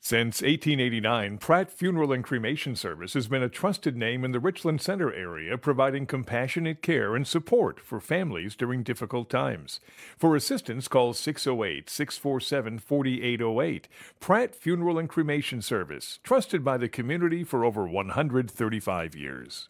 Since 1889, Pratt Funeral and Cremation Service has been a trusted name in the Richland Center area, providing compassionate care and support for families during difficult times. For assistance, call 608-647-4808. Pratt Funeral and Cremation Service, trusted by the community for over 135 years.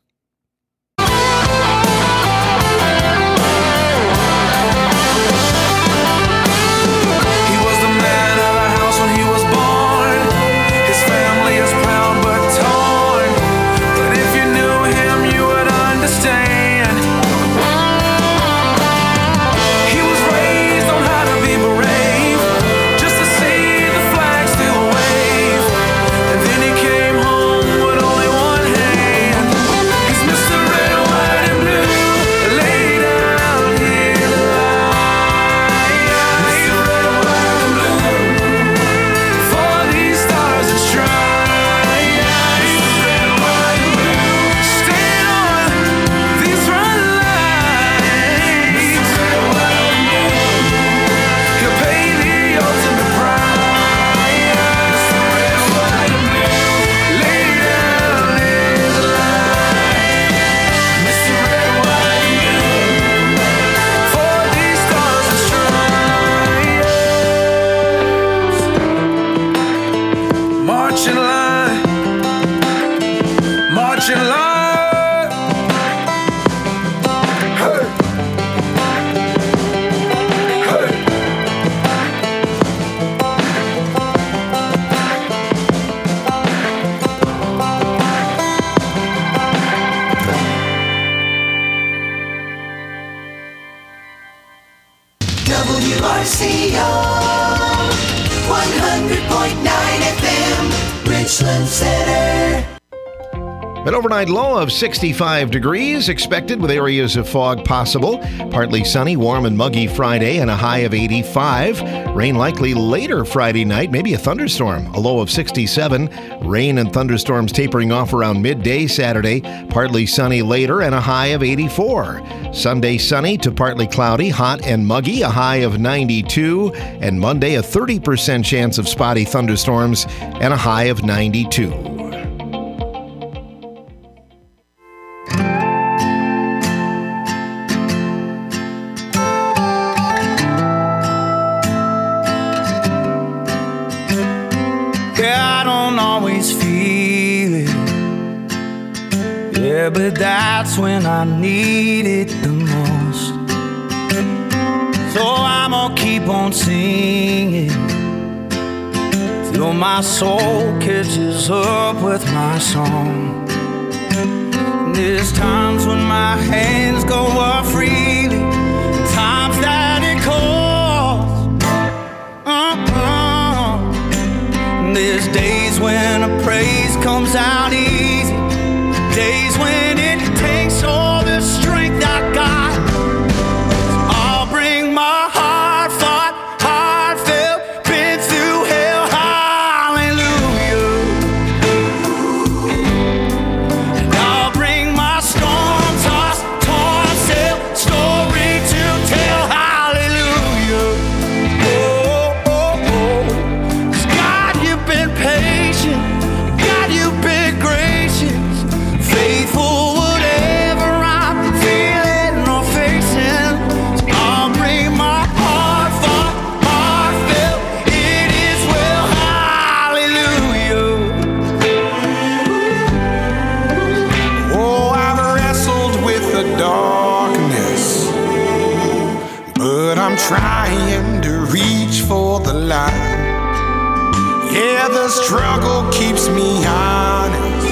WRCO 100.9 FM, Richland Center. An overnight low of 65 degrees expected with areas of fog possible. Partly sunny, warm and muggy Friday and a high of 85. Rain likely later Friday night, maybe a thunderstorm. A low of 67. Rain and thunderstorms tapering off around midday Saturday. Partly sunny later and a high of 84. Sunday sunny to partly cloudy, hot and muggy, a high of 92. And Monday a 30% chance of spotty thunderstorms and a high of 92. But that's when I need it the most. So I'm gonna keep on singing till my soul catches up with my song. And there's times when my hands go up freely, times that it calls. And there's days when a praise comes out easy, days when it takes all the strength I got. I'll bring my heartfelt, been through hell, hallelujah. And I'll bring my storm-tossed, torn-sailed story to tell, hallelujah. Oh, oh, oh. 'Cause God, you've been patient, God, you've been gracious, faithful whatever I'm feeling or facing. So I'll bring my heartfelt, it is well, hallelujah. Oh, I've wrestled with the darkness, but I'm trying to reach for the light. Yeah, the struggle keeps me honest,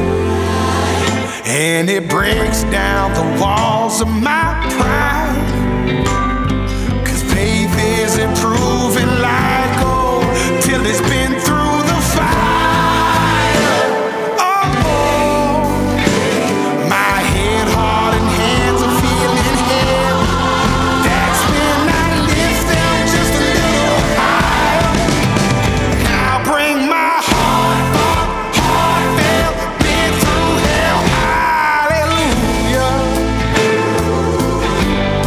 and it breaks down the walls of my pride. 'Cause faith isn't proven like gold till it's been through the fire. Oh, my head, heart, and hands are feeling heavy. That's when I lift them just a little higher. I'll bring my heartfelt, been through hell, hallelujah.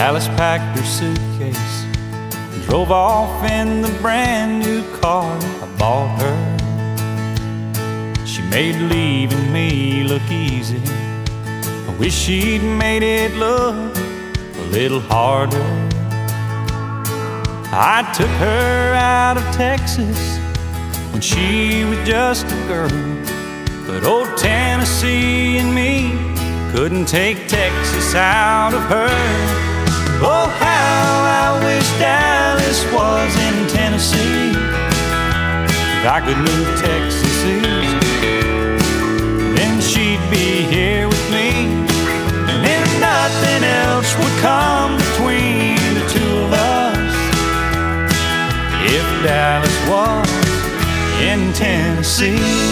Dallas packed her suitcase and drove off in the brand new car I bought her. She made leaving me look easy. I wish she'd made it look a little harder. I took her out of Texas when she was just a girl, but old Tennessee and me couldn't take Texas out of her. Oh, how I wish Dallas was in Tennessee. If I could move Texas east, then she'd be here with me, and then nothing else would come between the two of us. If Dallas was in Tennessee.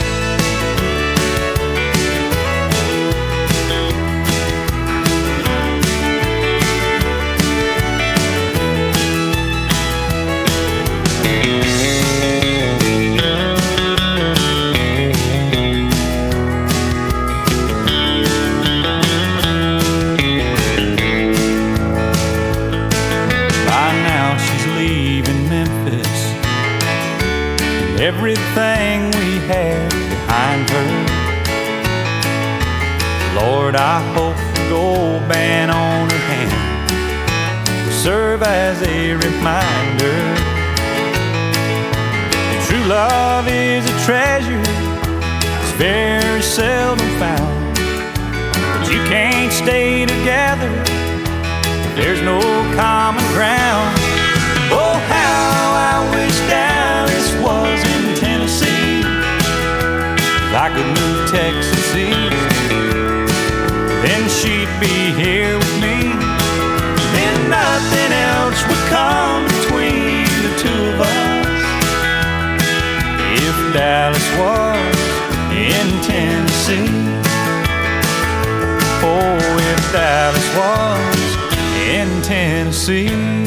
Everything we had behind her. Lord, I hope the gold band on her hand will serve as a reminder that true love is a treasure that's very seldom found. But you can't stay together if there's no common ground. Oh, how I wish Dallas was in Tennessee. If I could move Texas east, then she'd be here with me, then nothing else would come between the two of us. If Dallas was in Tennessee. Oh, if Dallas was in Tennessee.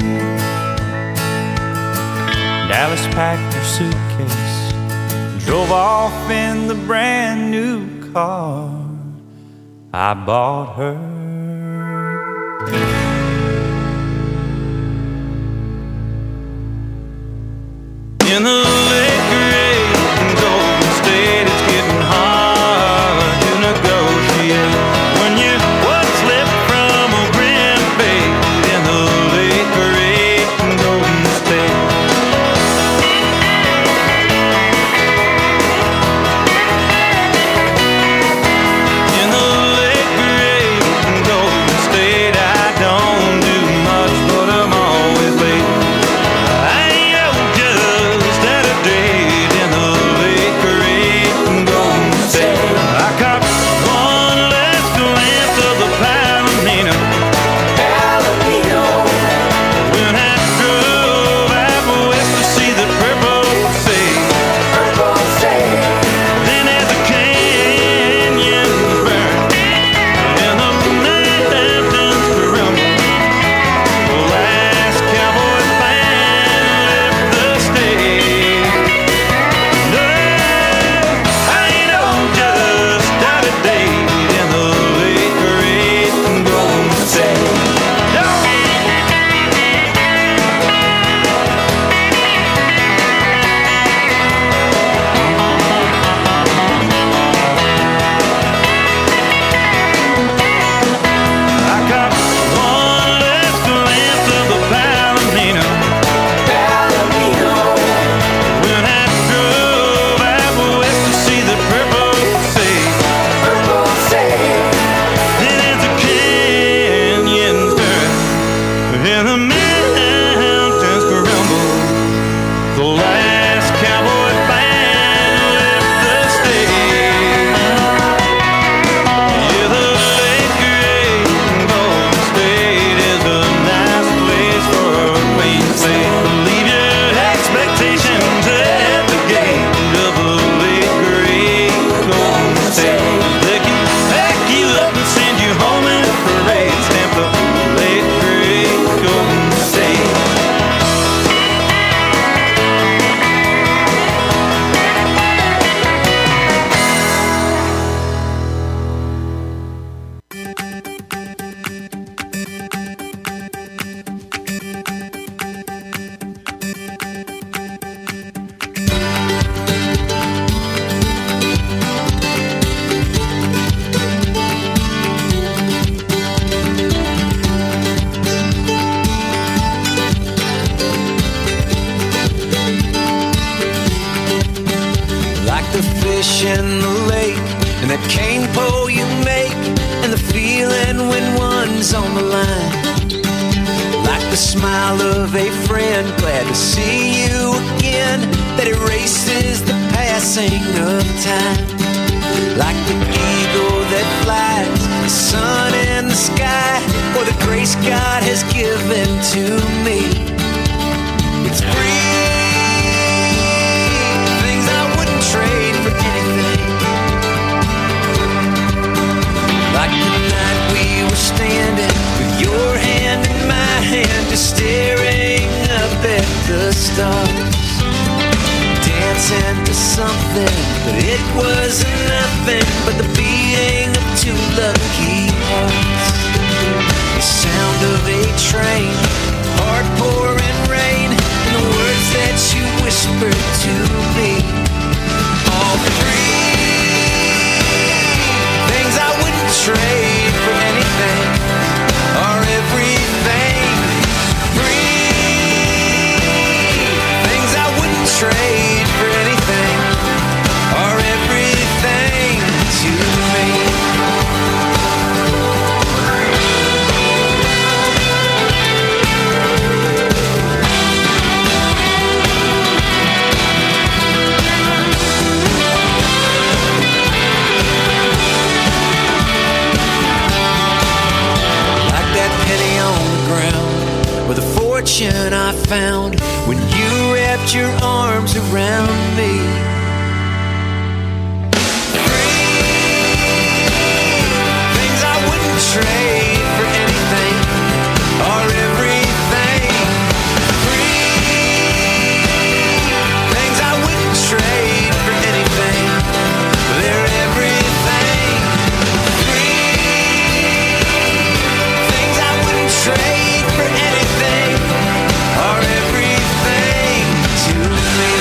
Dallas packed her suitcase and drove off in the brand new car I bought her. In the late great Golden State, it's getting hard to negotiate when you would slip from a Grand Bay. In the late great Golden State. Just at a fish in the lake, and that cane pole you make, and the feeling when one's on the line. Like the smile of a friend, glad to see you again, that erases the passing of time. Like the eagle that flies, the sun in the sky, or the grace God has given to me. It's free, things I wouldn't trade for anything. Like the night we were standing, with your hand in my hand, just staring up at the stars. Dancing to something, but it wasn't nothing but the beating of two lucky hearts. The sound of a train, hard pouring rain, and the words that you whispered to me. All three things I wouldn't trade for anything, or everything. Three things I wouldn't trade for anything, or everything to me. Like that penny on the ground, or the fortune I found when you wrapped your arms around me. Things I wouldn't trade for anything, or everything. Things I wouldn't trade for anything, they're everything. Things I wouldn't trade for anything, or everything to me.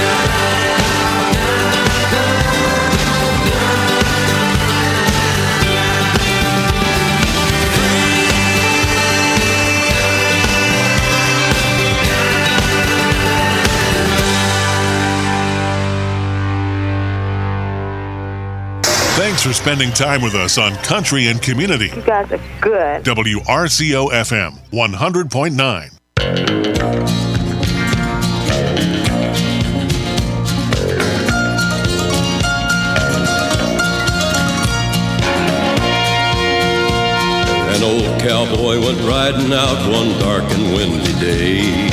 Thanks for spending time with us on Country and Community. You guys are good. WRCO FM 100.9. An old cowboy went riding out one dark and windy day.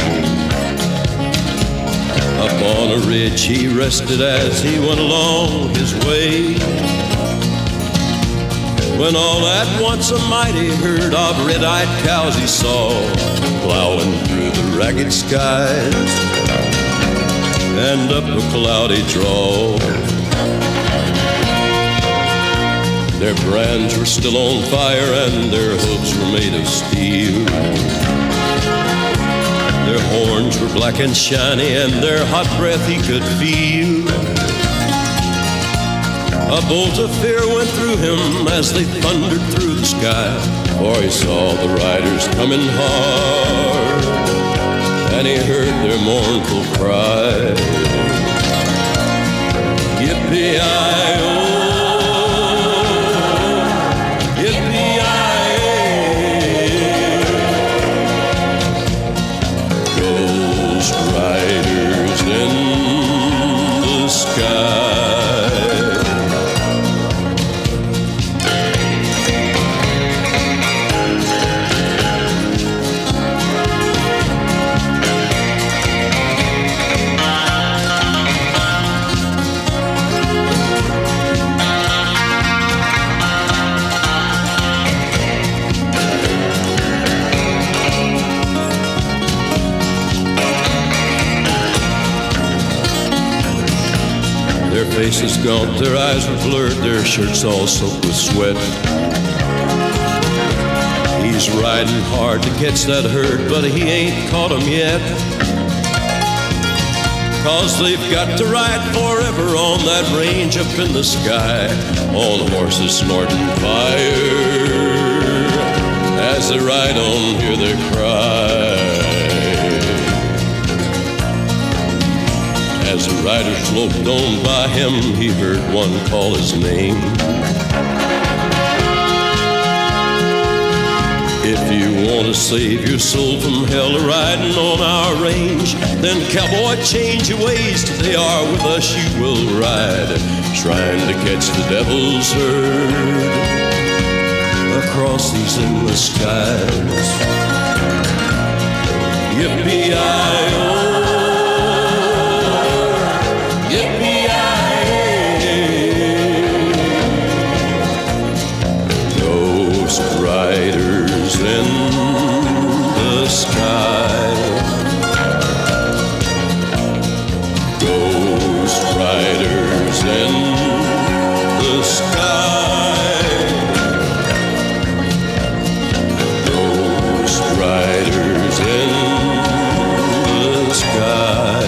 Up on a ridge he rested as he went along his way, when all at once a mighty herd of red-eyed cows he saw plowing through the ragged skies and up a cloudy draw. Their brands were still on fire and their hooves were made of steel. Their horns were black and shiny and their hot breath he could feel. A bolt of fear went through him as they thundered through the sky, for he saw the riders coming hard, and he heard their mournful cry. Yippee-i-oh, yippee-i-oh, ghost riders in the sky. Their faces gaunt, their eyes were blurred, their shirts all soaked with sweat. He's riding hard to catch that herd, but he ain't caught 'em yet. 'Cause they've got to ride forever on that range up in the sky, on horses snorting fire. As they ride on, hear their cry. As the rider sloped on by him, he heard one call his name. If you want to save your soul from hell riding on our range, then cowboy, change your ways. Today are with us you will ride, trying to catch the devil's herd across these endless skies. Yippee-i-oh, yippee-i-ay, ghost riders in the sky, ghost riders in the sky, ghost riders in the sky.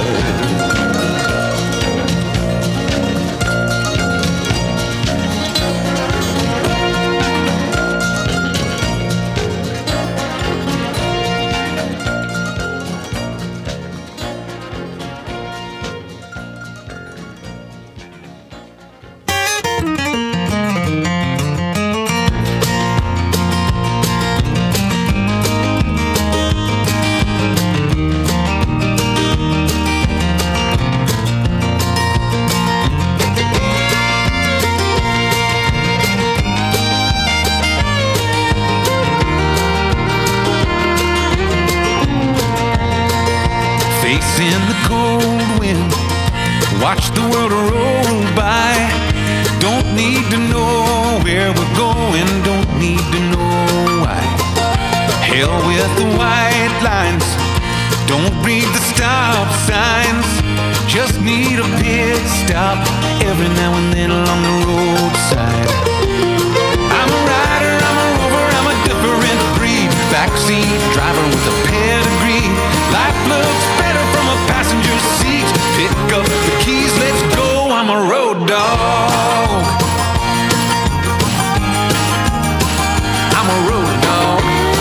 Facing the cold wind, watch the world roll by. Don't need to know where we're going, don't need to know why. Hell with the white lines, don't read the stop signs. Just need a pit stop every now and then along the roadside. I'm a rider, I'm a rover, I'm a different breed. Backseat driver with a pedigree. Life looks better from a passenger seat. Pick up the keys, let's go. I'm a road dog. I'm a road dog.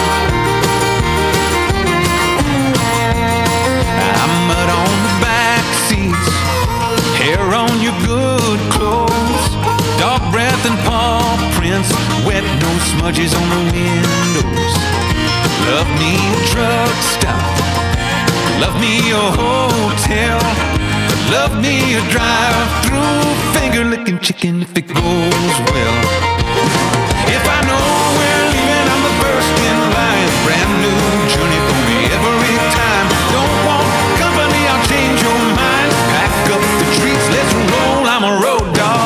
I'm mud on the back seats, hair on your good clothes, dog breath and paw prints, wet nose smudges on the windows. Love me a truck stop, love me a hotel, love me a drive-through finger-licking chicken if it goes well. If I know we're leaving, I'm the first in line. Brand new journey for me every time. Don't want company, I'll change your mind. Pack up the treats, let's roll. I'm a road dog.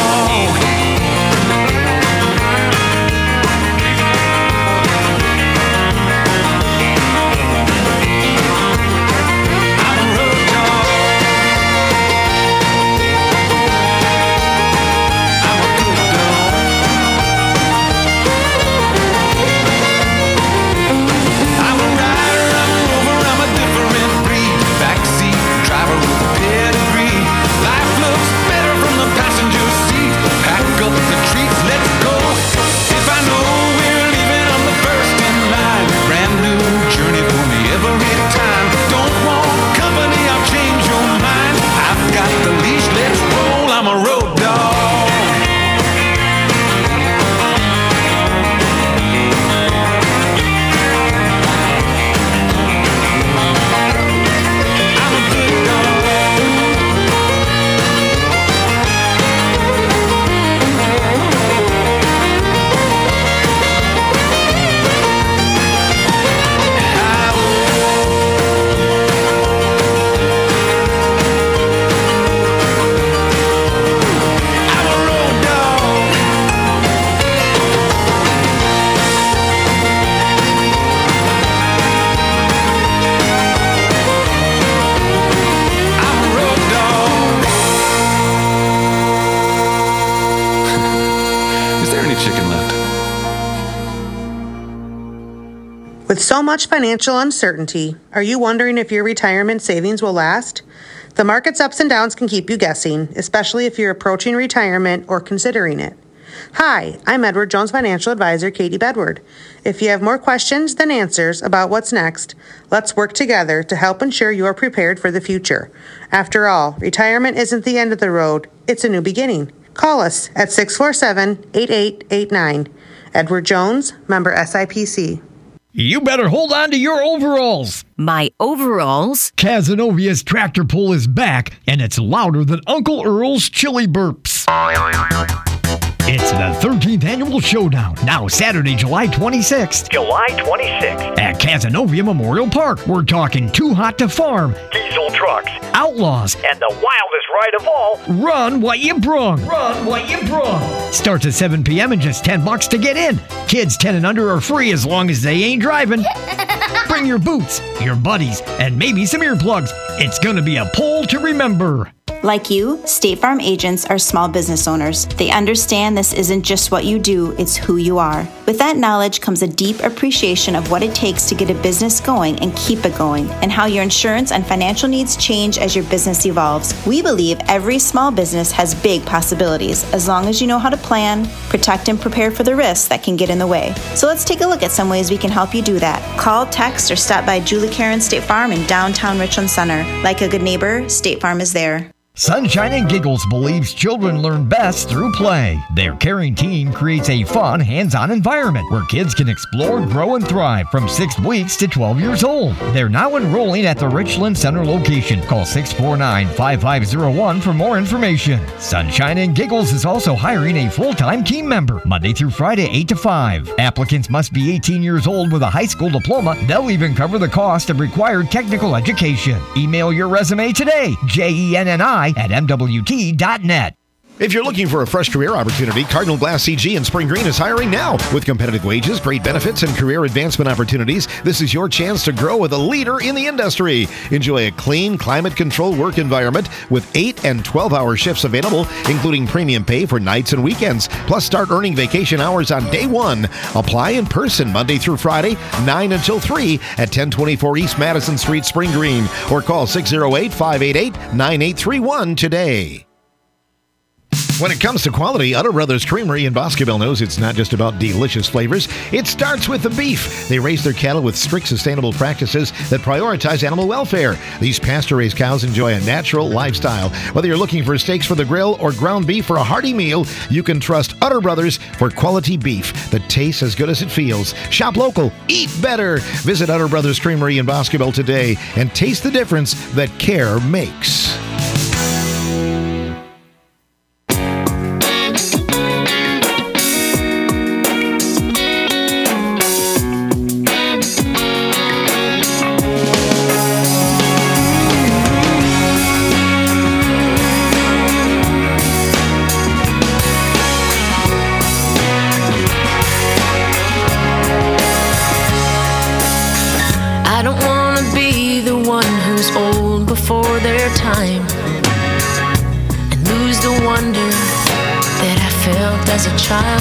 With so much financial uncertainty, are you wondering if your retirement savings will last? The market's ups and downs can keep you guessing, especially if you're approaching retirement or considering it. Hi, I'm Edward Jones Financial Advisor Katie Bedward. If you have more questions than answers about what's next, let's work together to help ensure you are prepared for the future. After all, retirement isn't the end of the road, it's a new beginning. Call us at 647-8889. Edward Jones, member SIPC. You better hold on to your overalls. My overalls? Casanovia's tractor pull is back, and it's louder than Uncle Earl's chili burps. It's the 13th annual showdown, now Saturday, July 26th. July 26th. At Cazenovia Memorial Park. We're talking Too Hot to Farm, diesel trucks, outlaws, and the wildest ride of all, Run What You Brung. Run What You Brung. Starts at 7 p.m. and just $10 to get in. Kids 10 and under are free as long as they ain't driving. Bring your boots, your buddies, and maybe some earplugs. It's gonna be a pull to remember. Like you, State Farm agents are small business owners. They understand this isn't just what you do, it's who you are. With that knowledge comes a deep appreciation of what it takes to get a business going and keep it going, and how your insurance and financial needs change as your business evolves. We believe every small business has big possibilities, as long as you know how to plan, protect, and prepare for the risks that can get in the way. So let's take a look at some ways we can help you do that. Call, text, or stop by Julie Karen State Farm in downtown Richland Center. Like a good neighbor, State Farm is there. Sunshine and Giggles believes children learn best through play. Their caring team creates a fun, hands-on environment where kids can explore, grow, and thrive from 6 weeks to 12 years old. They're now enrolling at the Richland Center location. Call 649-5501 for more information. Sunshine and Giggles is also hiring a full-time team member, Monday through Friday, 8 to 5. Applicants must be 18 years old with a high school diploma. They'll even cover the cost of required technical education. Email your resume today, JENNI@MWT.net. If you're looking for a fresh career opportunity, Cardinal Glass CG in Spring Green is hiring now. With competitive wages, great benefits, and career advancement opportunities, this is your chance to grow with a leader in the industry. Enjoy a clean, climate-controlled work environment with 8 and 12-hour shifts available, including premium pay for nights and weekends. Plus, start earning vacation hours on day one. Apply in person Monday through Friday, 9 until 3 at 1024 East Madison Street, Spring Green, or call 608-588-9831 today. When it comes to quality, Utter Brothers Creamery in Boscobel knows it's not just about delicious flavors. It starts with the beef. They raise their cattle with strict sustainable practices that prioritize animal welfare. These pasture-raised cows enjoy a natural lifestyle. Whether you're looking for steaks for the grill or ground beef for a hearty meal, you can trust Utter Brothers for quality beef that tastes as good as it feels. Shop local, eat better. Visit Utter Brothers Creamery in Boscobel today and taste the difference that care makes. As a child,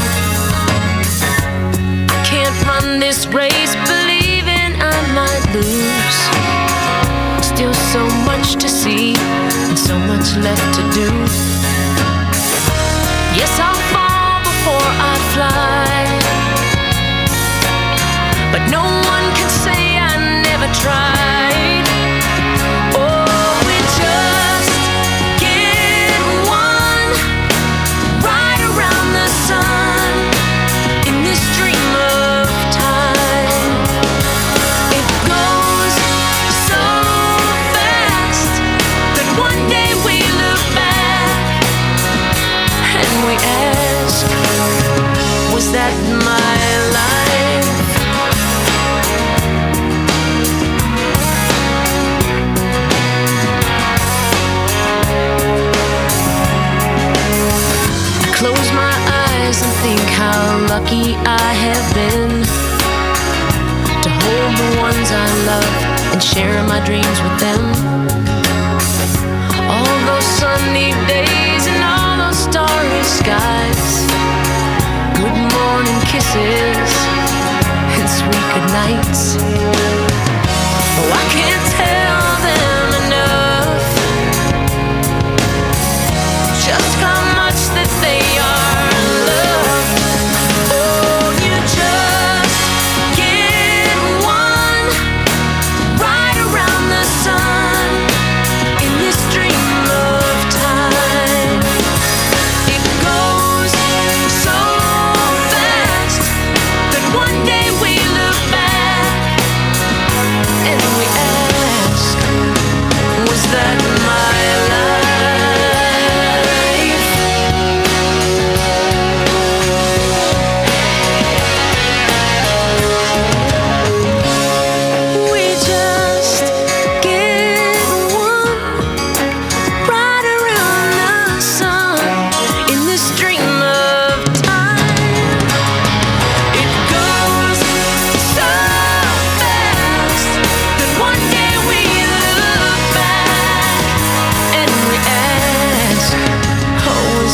I can't run this race believing I might lose. Still so much to see and so much left to do. Yes, I'll fall before I fly, but no one can say I never tried. Oh, we just get one right around the sun in this dream of time. It goes so fast that one day we look back and we ask, was that my life? I close my eyes and think how lucky I have been to hold the ones I love and share my dreams with them. All those sunny days and all those starry skies, good morning kisses and sweet good nights. Oh, I can't tell them enough just how much that they are loved.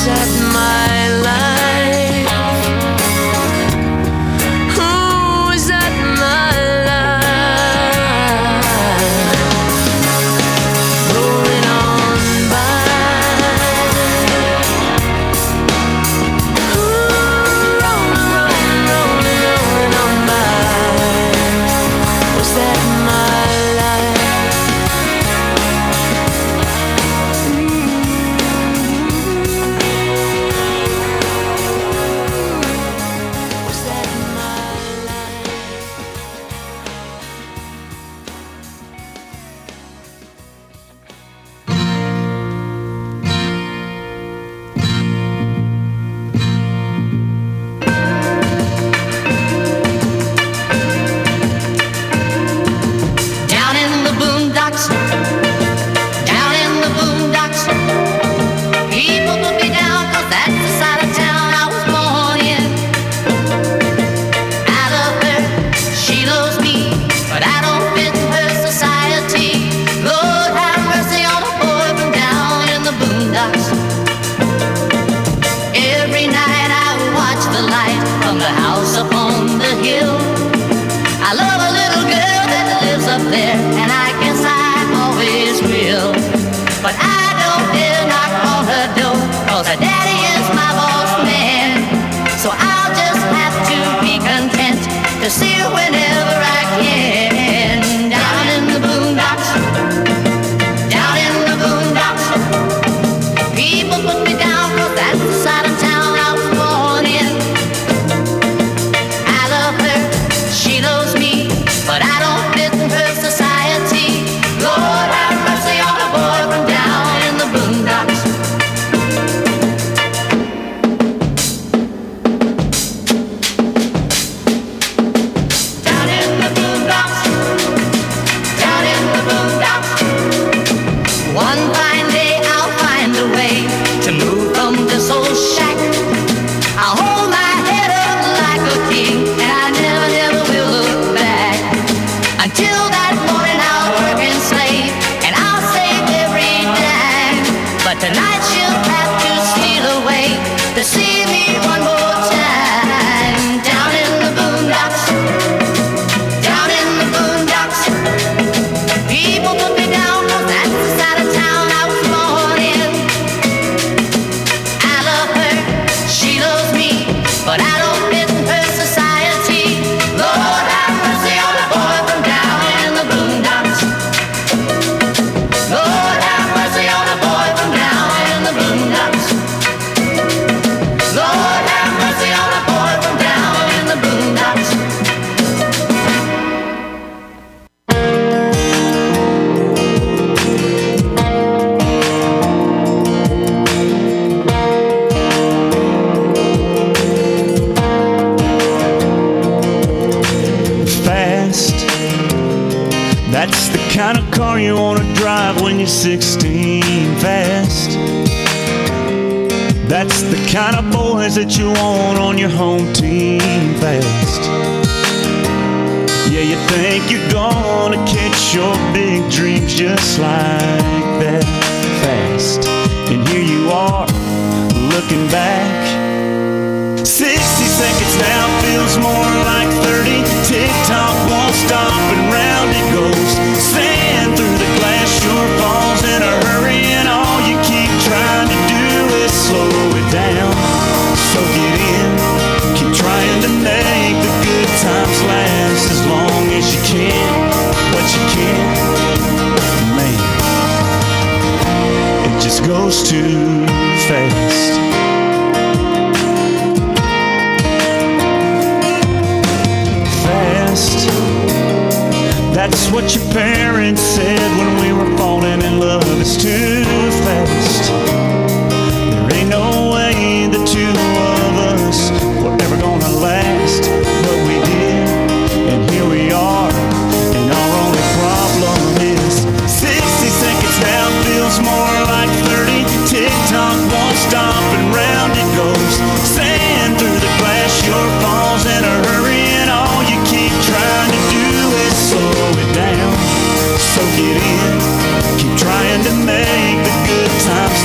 that my life? Oh, is that my life? Rolling on by. Ooh, rolling on by. Was that my life? Down in the boondocks, down in the boondocks, people put me down 'cause that's the side of town I was born in. I love her, she loves me, but I don't fit her society. Lord have mercy on a boy from down in the boondocks. Every night I watch the light from the house up on the hill. I love a little girl that lives up there, and I guess I always will. But I don't dare knock on her door, 'cause her daddy is my boss man. So I'll just have to be content to see her whenever I can. Down in the boondocks, down in the boondocks, people put me down 'cause that's the side of town I was born in. I love her, she loves me, but I don't fit her society. Lord have mercy on a boy from down in the boondocks. Down in the boondocks, down in the boondocks. One fine day I'll find a way to move from this old shack. I'll hold my head up like a king, and I never, never will look back. Until that morning I'll work and slave, and I'll save every dime. But tonight she'll have to steal away to see me one more time. Down in the boondocks, down in the boondocks, people put me down 'cause that's the side of town I was born in. I love her, she loves me, but I don't fit her society. Lord have mercy on a boy from down in the boondocks. Lord have mercy on a boy from down in the boondocks. Lord have mercy on a boy from down in the boondocks. Fast. That's the kind of car you want to drive when you're 16. Fast. That's the kind of boys that you want on your home team. Fast. Yeah, you think you're gonna catch your big dreams just like that. Fast. And here you are, looking back. 60 seconds now feels more like 30. Tick-tock won't stop and round it goes. Sand through the glass sure falls in a hurry, and all you keep trying to do is slow it down. Soak it in, keep trying to make the good times last as long as you can. But you can't, man, it just goes too fast. That's what your parents said when we were falling in love. It's too fast. There ain't no way the two of us were ever gonna last, but we did, and here we are. And our only problem is 60 seconds now feels more like 30. Tick-tock won't stop and round it goes. Sand through the glass sure falls in a hurry, and all you keep trying to do is slow it down. Soak it in, keep trying to make the good times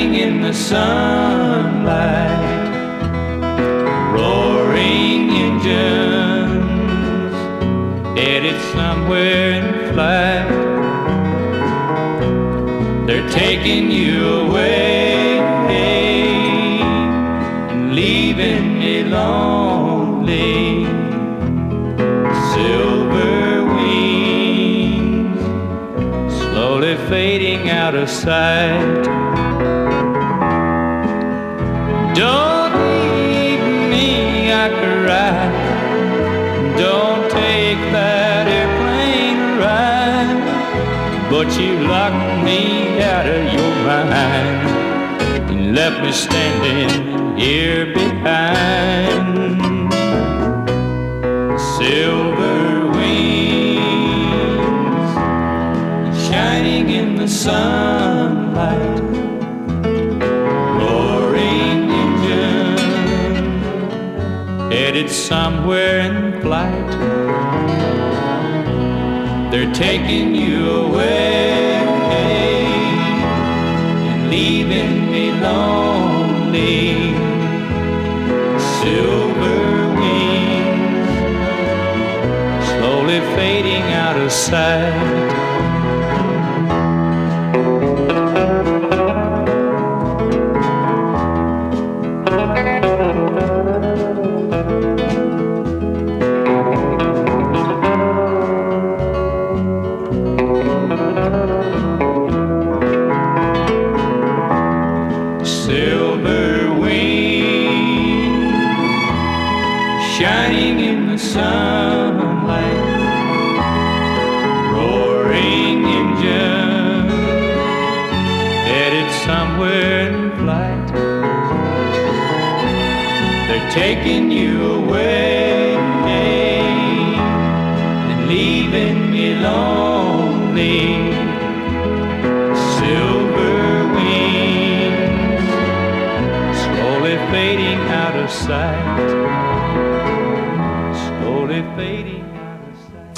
shining in the sunlight, roaring engines headed somewhere in flight. They're taking you away and leaving me lonely. Silver wings slowly fading out of sight. Don't leave me, I cry. Don't take that airplane ride. But you locked me out of your mind and left me standing here behind. Silver wings shining in the sunlight, roaring engine headed somewhere in flight. They're taking you away and leaving me lonely. Silver wings slowly fading out of sight. Shining in the sunlight, roaring engine headed somewhere in flight. They're taking you away and leaving me lonely. Silver wings slowly fading out of sight. Slowly fading out of sight.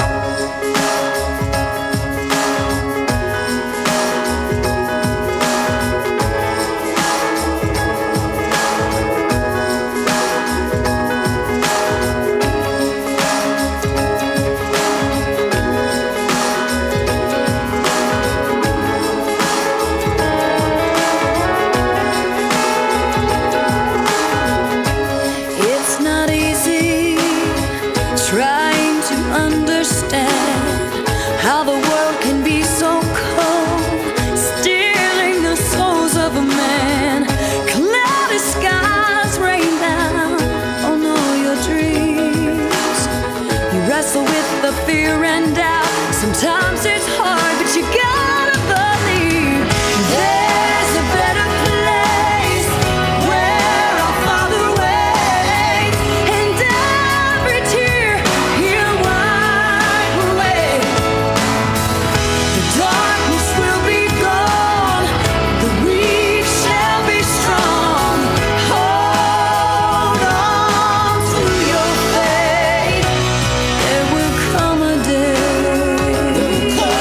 It's not easy trying to understand how the world can be so cold, stealing the souls of a man. Cloudy skies rain down on all your dreams. You wrestle with the fear and doubt. Sometimes it's hard, but you gotta believe there's a better place where our Father waits, and every tear He'll wipe away. The darkness will be gone, the weak shall be strong. Hold on to your faith. There will come a day.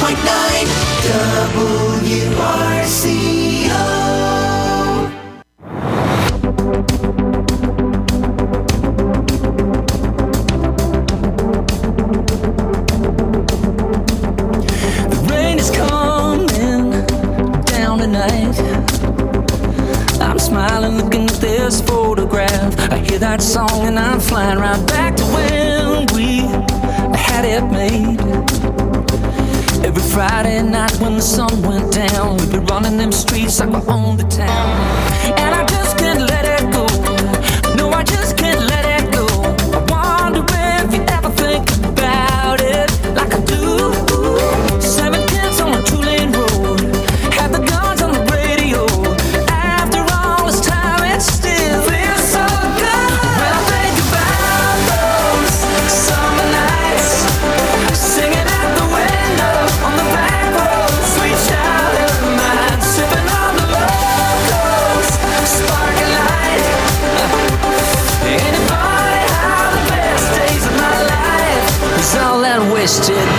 WRCO. The rain is coming down tonight. I'm smiling looking at this photograph. I hear that song and I'm flying right back to when we had it made. Every Friday night when the sun went down, we'd be running them streets like we owned the town. And I just can't let it go. No, I just can't let it go. I wonder if you ever think about it like I do. 7 kids on a 2-lane road, had the guns on the radio. After all this time, it still feels so good. When I think about those summer nights, singing out the window on the back road, sweet childhood mine, sipping on the locals, sparking light. Anybody how the best days of my life is all that wasted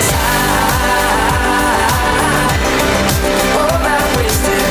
time. All that wasted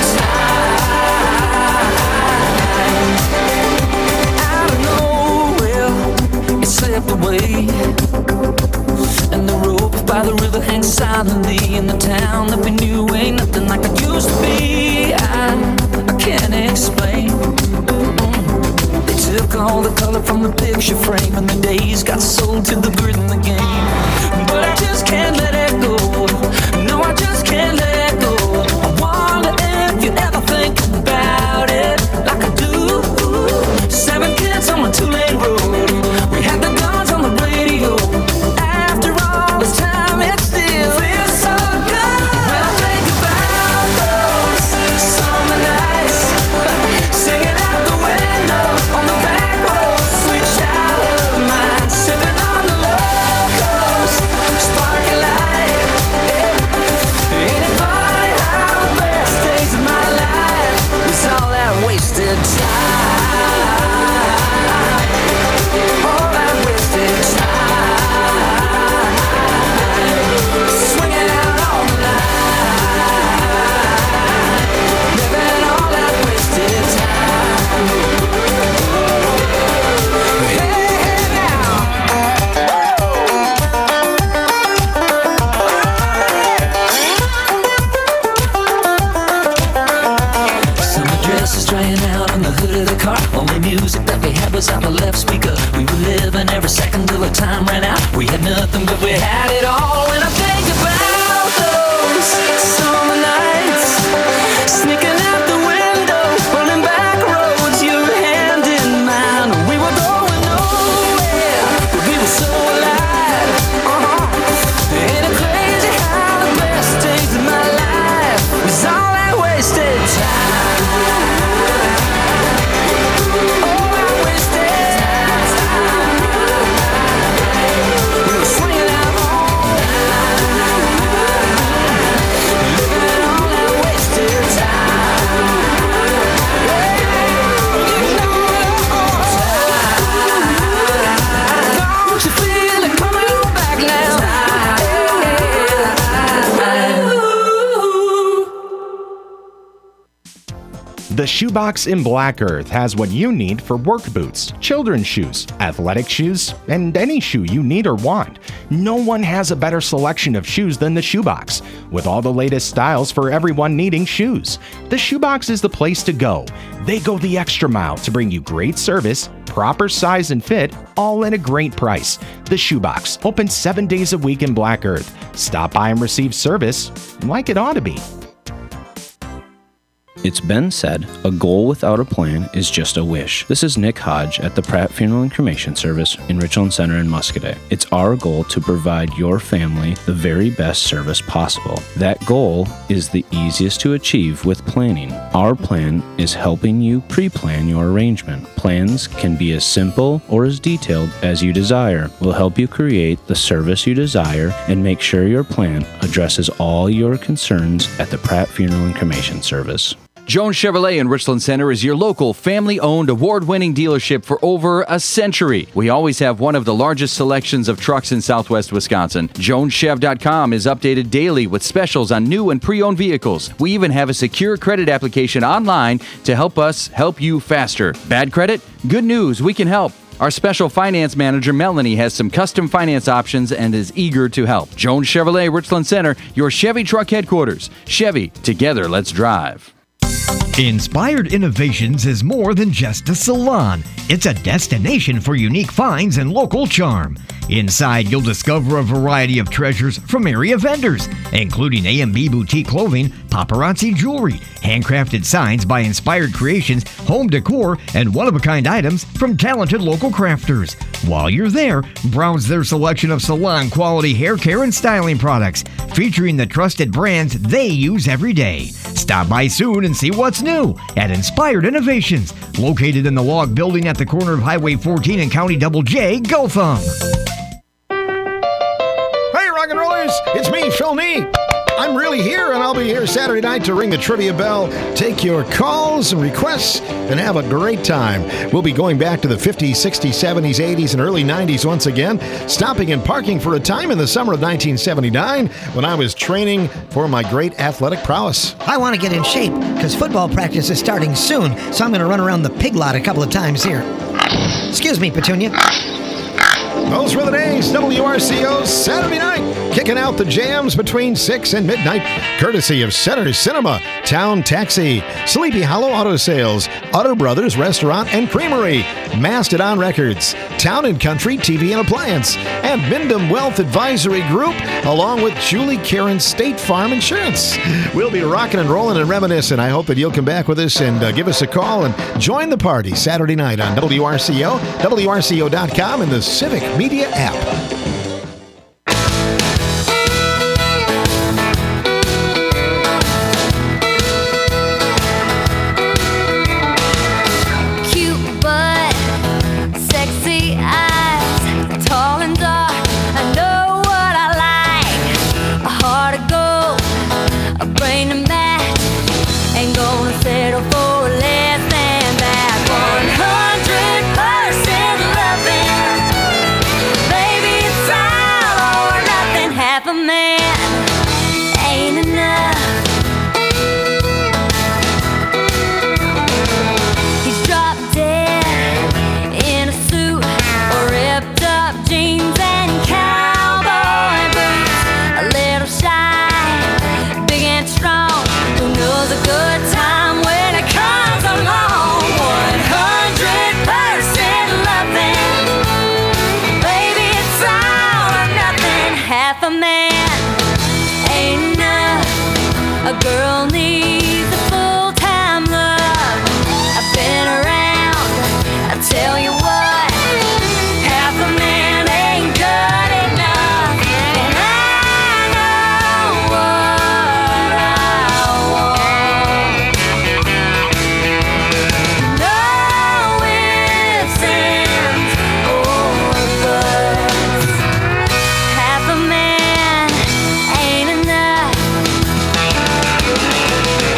time. Out of nowhere, it slipped away, and the rope by the river hangs silently in the town that we knew ain't nothing like it used to be. I can't explain. They took all the color from the picture frame, and the days got sold to the grid in the game. But I just can't let it go. No, I just can't let it go. I wonder if you ever think about it like I do. 7 kids on a 2-lane road, we had the guns on the radio. After all this time, it still feels so good. When I think about those summer nights, singing out the window on the back road, sweet childhood mine, sipping on the locals, sparking light. Anybody how the best days of my life is all that wasted time. All that wasted time. Swinging out all the line, living all that wasted time. Hey, now. Summer dresses drying out on the hood of the car. Only music that we had was out the left speaker. We were living every second till the time ran out. We had nothing, but we had it all. When I think about those summer nights, sneaking out the window, running back roads, your hand in mine. We were going nowhere, but we were so alive. Ain't it crazy how the best days of my life was all that wasted time? All that wasted time. We were swinging out all night, living all that wasted time. Don't you feel it coming on back now? The Shoebox in Black Earth has what you need for work boots, children's shoes, athletic shoes, and any shoe you need or want. No one has a better selection of shoes than the Shoebox, with all the latest styles for everyone needing shoes. The Shoebox is the place to go. They go the extra mile to bring you great service, proper size and fit, all at a great price. The Shoebox, open 7 days a week in Black Earth. Stop by and receive service like it ought to be. It's been said, a goal without a plan is just a wish. This is Nick Hodge at the Pratt Funeral and Cremation Service in Richland Center in Muscoda. It's our goal to provide your family the very best service possible. That goal is the easiest to achieve with planning. Our plan is helping you pre-plan your arrangement. Plans can be as simple or as detailed as you desire. We'll help you create the service you desire and make sure your plan addresses all your concerns at the Pratt Funeral and Cremation Service. Jones Chevrolet in Richland Center is your local family-owned award-winning dealership for over a century. We always have one of the largest selections of trucks in southwest Wisconsin. JonesChev.com is updated daily with specials on new and pre-owned vehicles. We even have a secure credit application online to help us help you faster. Bad credit? Good news, we can help. Our special finance manager, Melanie, has some custom finance options and is eager to help. Jones Chevrolet, Richland Center, your Chevy truck headquarters. Chevy, together, let's drive. Inspired Innovations is more than just a salon. It's a destination for unique finds and local charm. Inside, you'll discover a variety of treasures from area vendors, including A&B Boutique Clothing, paparazzi jewelry, handcrafted signs by Inspired Creations, home decor, and one-of-a-kind items from talented local crafters. While you're there, browse their selection of salon-quality hair care and styling products, featuring the trusted brands they use every day. Stop by soon and see what's new at Inspired Innovations, located in the log building at the corner of Highway 14 and County Double J, Gotham. Hey, rock and rollers, it's me, Phil Nee. I'm really here, and I'll be here Saturday night to ring the trivia bell, take your calls and requests, and have a great time. We'll be going back to the 50s, 60s, 70s, 80s, and early 90s once again, stopping and parking for a time in the summer of 1979 when I was training for my great athletic prowess. I want to get in shape because football practice is starting soon, so I'm going to run around the pig lot a couple of times here. Excuse me, Petunia. Those were the days. WRCO's Saturday night, kicking out the jams between 6 and midnight, courtesy of Center Cinema, Town Taxi, Sleepy Hollow Auto Sales, Utter Brothers Restaurant and Creamery, Mastodon Records, Town and Country TV and Appliance, and Wyndham Wealth Advisory Group, along with Julie Karen State Farm Insurance. We'll be rocking and rolling and reminiscing. I hope that you'll come back with us and give us a call and join the party Saturday night on WRCO, WRCO.com, and the Civic Media app. Cute butt, sexy eyes, tall and dark. I know what I like. A heart of gold, a brain to match. Ain't gonna settle for less than that. 100% loving. Baby, it's all or nothing. Half a man ain't enough. He's drop dead in a suit, ripped up jeans and cowboy boots. A little shy, big and strong. Who knows a good time when it comes along? 100% loving. Baby, it's all or nothing. Half a man ain't enough. A girl needs a full-time love. I've been around, I tell you what, half a man ain't good enough. And I know what I want. No ifs, ands, or buts. Half a man ain't enough.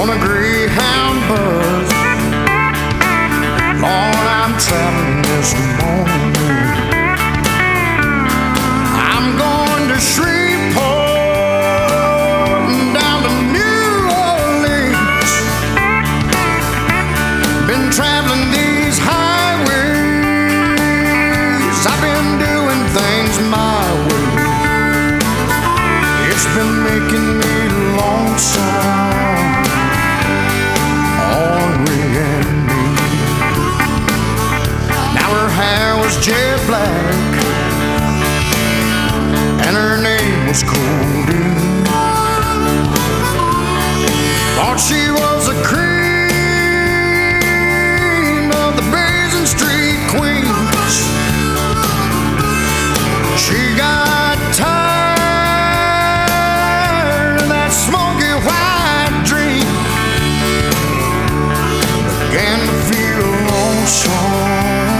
on a Greyhound bus. Lord, I'm traveling this morning. I'm going to Shreveport and down to New Orleans. Been traveling these highways. I've been doing things my way. It's been making me lonesome. Jet black, and her name was Cody. Thought she was a cream of the Basin Street Queens. She got tired of that smoky white dream, began to feel lonesome.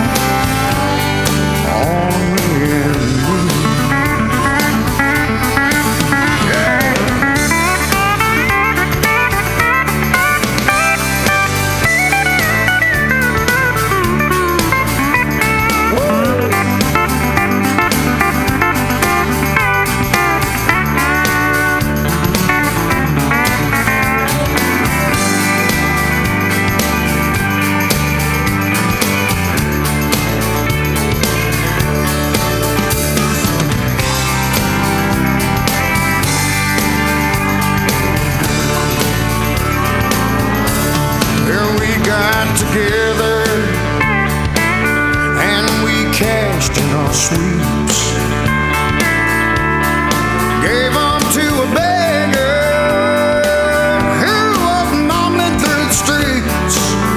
Together, and we cashed in our sweeps. Gave them to a beggar who was mumbling through the streets.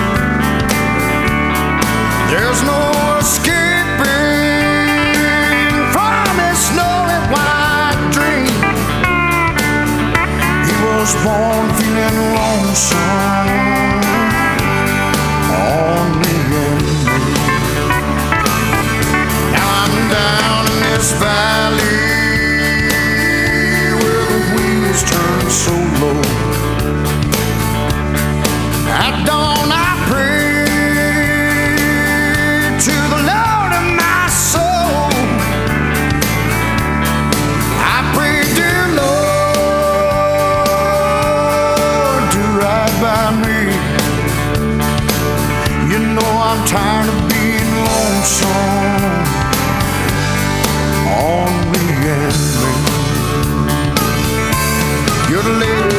There's no escaping from his snowy white dream. He was born feeling lonesome. Valley where the wheels turn so low. At dawn I pray to the Lord of my soul. I pray, dear Lord, do right by me. You know I'm tired of being lonesome. You're the lady.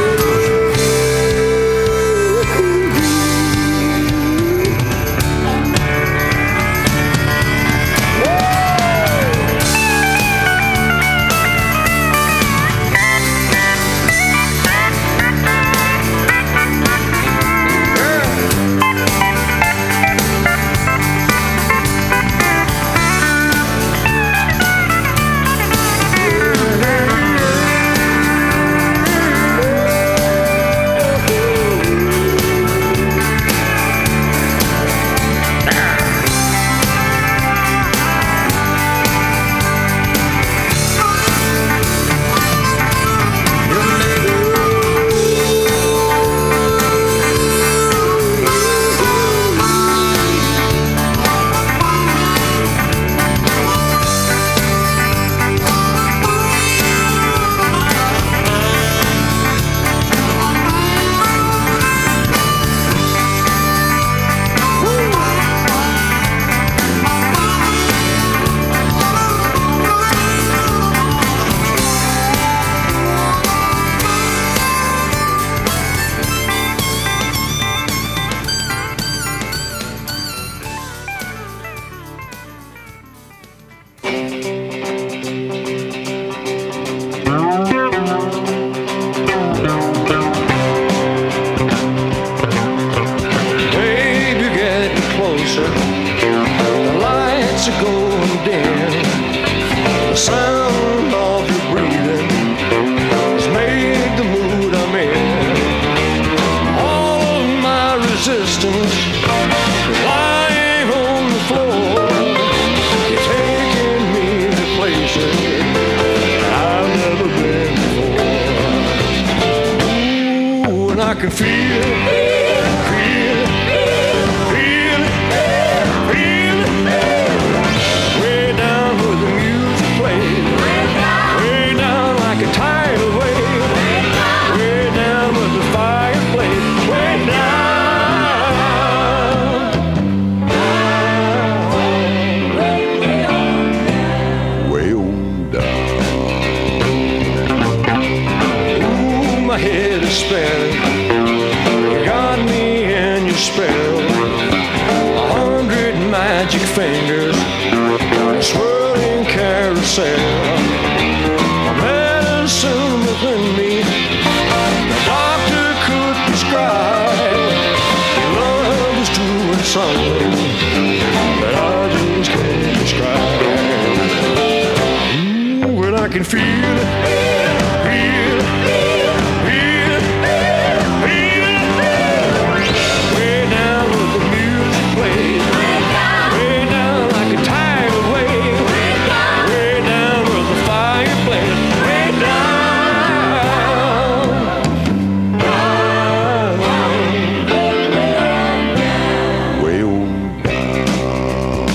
can feel it, feel it, feel it, feel it. Way down where the music plays, way down like a tidal wave, way down where the fire plays, way down. Way on down. Ooh, my head is spinning. You got me in your spell. 100 magic fingers, swirling carousel. Medicine within me, the doctor could prescribe. Love is doing something that I just can't describe. Ooh, when I can feel it, feel it, feel it, feel it. Way down where the music plays, way down like a tidal wave, way down where the fire plays, way down, way on down.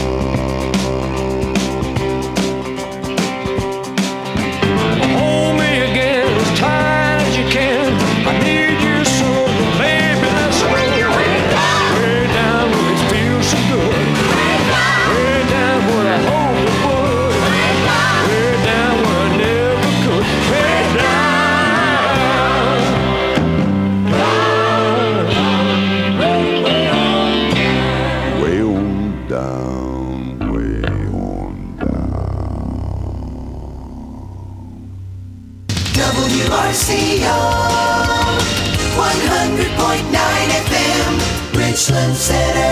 Hold me again as tight as you can. I need you so, baby, let's go. Way down where it feels so good. Way down where I hope it would. Way down where I never could. Way down. Way on down. Way on down. WRCO 100.9 FM, Richland Center.